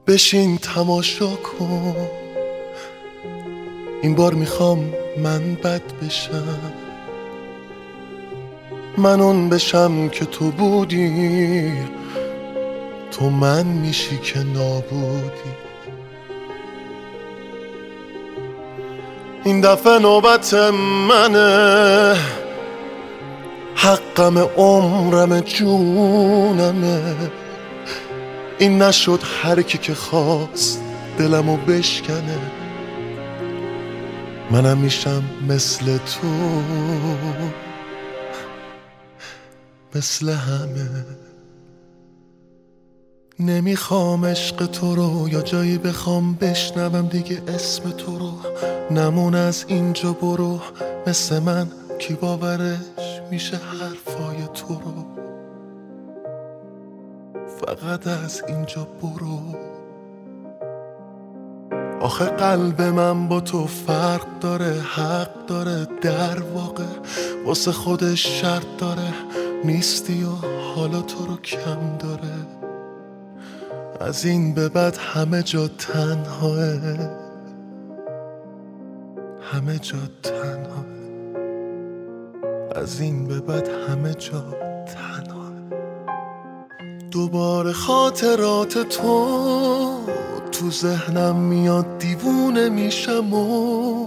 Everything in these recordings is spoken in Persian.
بشین تماشا کن، این بار میخوام من بد بشم، من اون بشم که تو بودی، تو من میشی که نابودی. این دفعه نوبت منه، حقم عمرم جونمه، این نشد هر کی که خواست دلمو بشکنه، منم میشم مثل تو، مثل همه. نمیخوام عشق تو رو یا جایی بخوام بشنوم دیگه اسم تو رو، نمون از اینجا برو، مثل من کی باورش میشه حرفای تو رو، فقط از اینجا برو. آخه قلب من با تو فرق داره، حق داره، در واقع واسه خودش شرط داره، نیستی و حالا تو رو کم داره، از این به بعد همه جا تنهاه، همه جا تنهاه، از این به بعد همه جا تنهاه. دوباره خاطرات تو ذهنم میاد، دیوونه میشم و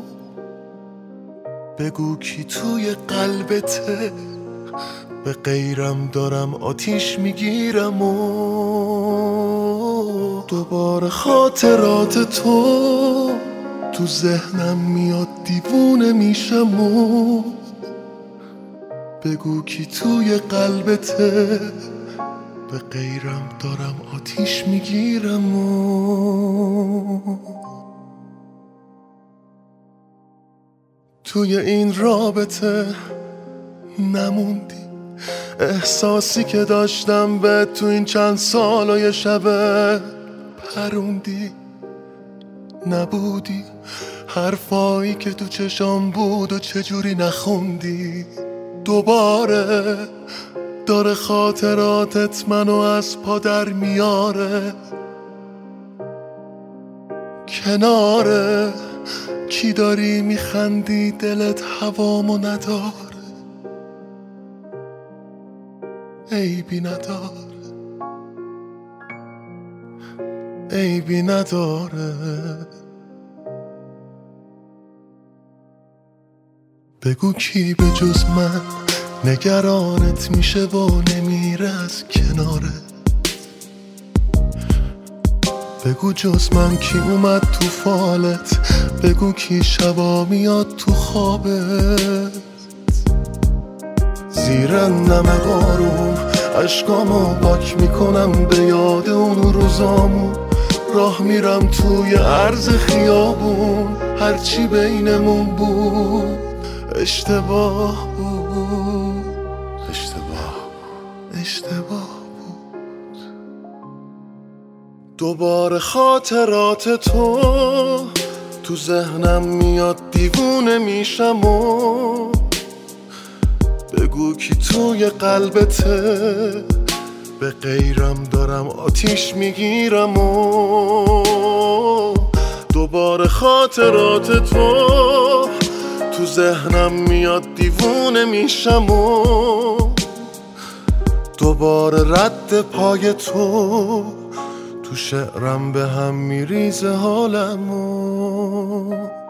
بگو کی توی قلبته، به غیرم دارم آتیش میگیرم و دوباره خاطرات تو ذهنم میاد، دیوونه میشم و بگو کی توی قلبته، به غیرم دارم آتیش میگیرم و توی این رابطه نموندی، احساسی که داشتم به تو این چند سال و یه شبه پروندی، نبودی حرفایی که تو چشام بود و چجوری نخوندی، دوباره داره خاطراتت منو از پا در میاره، کناره کی داری میخندی دلت هوامو نداره، عیبی نداره، عیبی نداره. بگو کی به جز من نگرانت میشه و نمیره از کناره، بگو جز من کی اومد تو فالت، بگو کی شبا میاد تو خوابت، زیر نم بارون عشقامو پاک میکنم به یاد اون روزامون، راه میرم توی عرض خیابون، هرچی بینمون بود اشتباه بود، اشتباه بود. دوباره خاطرات تو ذهنم میاد، دیوونه میشم و بگو کی توی قلبته، به غیرم دارم آتیش میگیرم و دوباره خاطرات تو ذهنم میاد، دیوونه میشم و دوباره رد پای تو شعرم به هم میریزه حالمو.